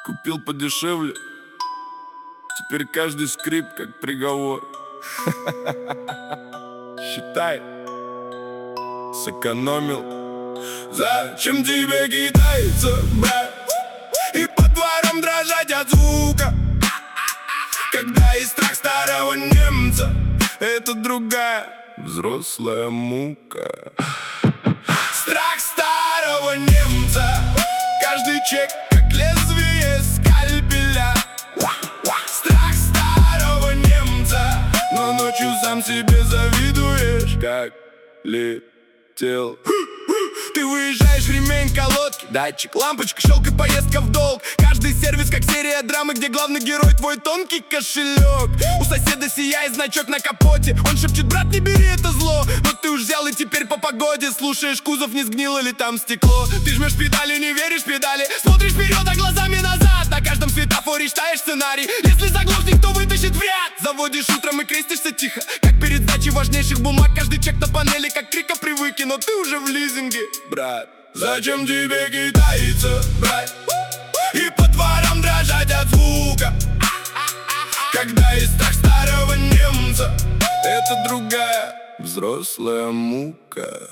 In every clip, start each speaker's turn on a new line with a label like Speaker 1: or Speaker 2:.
Speaker 1: Купил подешевле. Теперь каждый скрип как приговор. Считай, сэкономил. Зачем тебе китайца брать и по дворам дрожать от звука, когда есть страх старого немца? Это другая взрослая мука. Страх старого немца. Каждый чек как лезвие скальпеля. Страх старого немца. Но ночью сам себе завидуешь, как летел. Ты выезжаешь, ремень колодки, датчик, лампочка, щелк и поездка в долг. Каждый сервис как серия драмы, где главный герой твой тонкий кошелек. У соседа сияет значок на капоте. Он шепчет: брат, не бери это зло. Но ты уж взял и теперь по погоде слушаешь, кузов не сгнило ли там стекло. Ты жмешь педали, не веришь педали, смотришь вперед, а глазами назад. На каждом светофоре читаешь сценарий. Если заглохнет, кто вытащит в ряд. Заводишь утром и крестишься тихо, как перед сдачей важнейших бумаг. Каждый чек на панели как крика привыки, но ты уже в лизинге, брат. Зачем тебе китайца брать и по дворам дрожать от звука, когда есть страх старого немца? Это другая взрослая мука.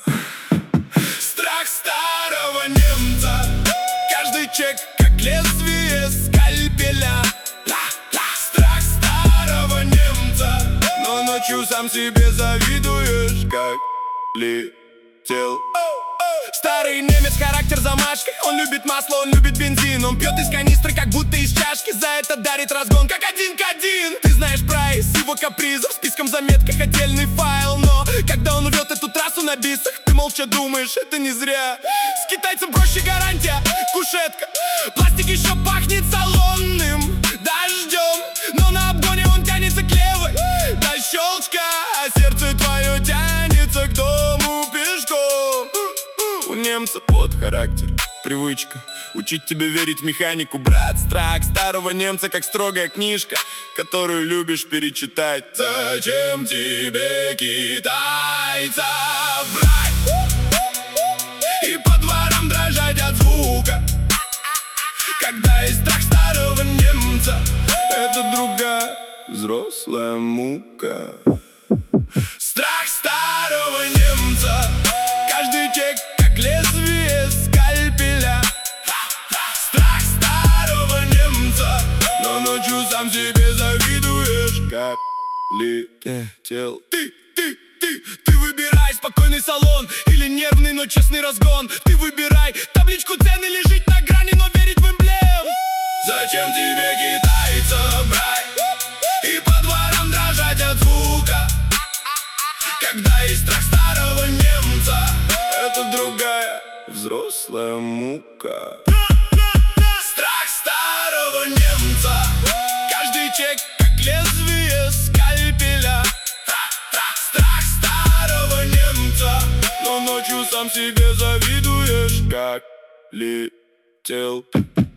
Speaker 1: Страх старого немца. Каждый чек как лезвие скальпеля. Страх старого немца. Но ночью сам себе завидуешь, как летел. Старый немец, характер замашкой. Он любит масло, он любит бензин. Он пьет из канистры, как будто из чашки. За это дарит разгон, как один к один. Ты знаешь прайс его капризов, списком заметках отдельный файл. Но когда он рвет эту трассу на бисах, ты молча думаешь, это не зря. С китайцем проще гарантия, кушетка. Пластик еще пахнет салонным дождем, но на обгоне он тянется к левой до щелчка, а сердце твое тянется к дому пешком. У немца под характер, привычка учить тебя верить в механику, брат. Страх старого немца, как строгая книжка, которую любишь перечитать. Зачем тебе китайца брать и по дворам дрожать от звука, когда есть страх старого немца? Это другая взрослая мука. Страх старого немца. Каждый чек как лезвие скальпеля. Страх старого немца. Но ночью сам себе завидуешь, как летел. Ты выбирай спокойный салон или нервный, но честный разгон. Ты выбирай табличку цен или жить на грани, но верить в эмблем. Зачем тебе китайца брать и по дворам дрожать от звука, когда есть страх старого немца? Это другая взрослая мука. Страх старого немца. Каждый чек как лезвие скальпеля. Страх старого немца. Но ночью сам себе завидуешь, как летел.